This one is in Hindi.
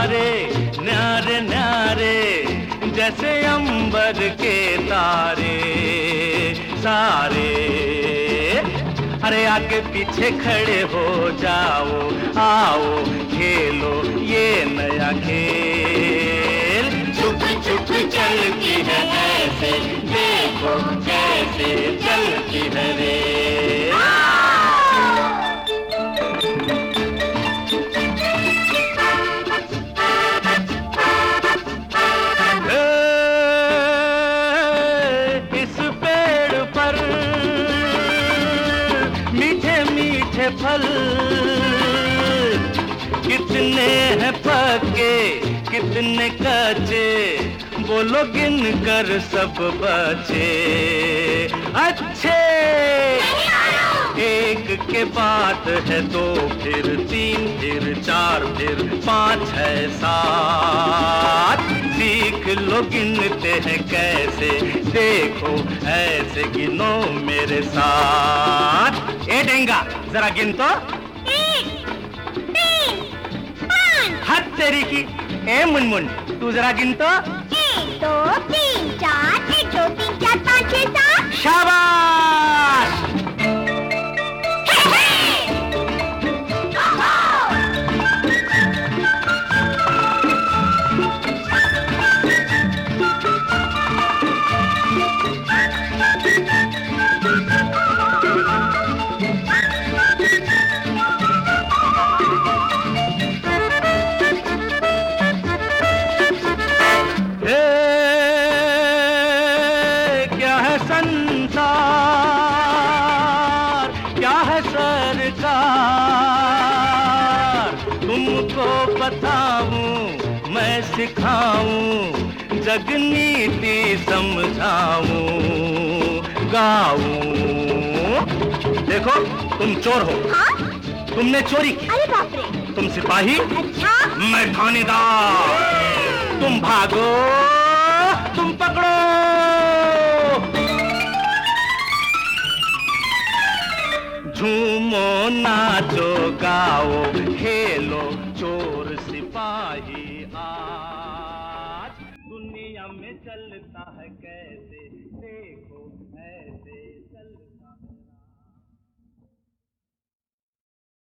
सितारे न्यारे न्यारे जैसे अंबर के तारे सारे। अरे आगे पीछे खड़े हो जाओ, आओ खेलो ये नया खेल। छुप छुप चलती है ऐसे, देखो कैसे चलती है रे। फल कितने हैं पके कितने कच्चे, बोलो गिन कर सब बचे अच्छे। एक के बाद है दो, फिर तीन, फिर चार, फिर पाँच है सात। सीख लो गिनते हैं कैसे, देखो ऐसे गिनो मेरे साथ। ए डेंगा जरा गिन तो। 1, 3, 5। हद तेरी की। ए मुनमुन तू जरा गिन तो। 1, 2, 3, 4, 1, 2, 3, 4, 5, 6, 7। शाबाश। तुमको बताऊं मैं सिखाऊं, जग नीति समझाऊं गाऊं। देखो तुम चोर हो। हाँ? तुमने चोरी की। अरे बाप रे। तुम सिपाही। अच्छा। मैं थानेदार। तुम भागो, तुम पकड़ो। झूमो नाचो गाओ खेलो चोर सिपाही। आज दुनिया में चलता है कैसे।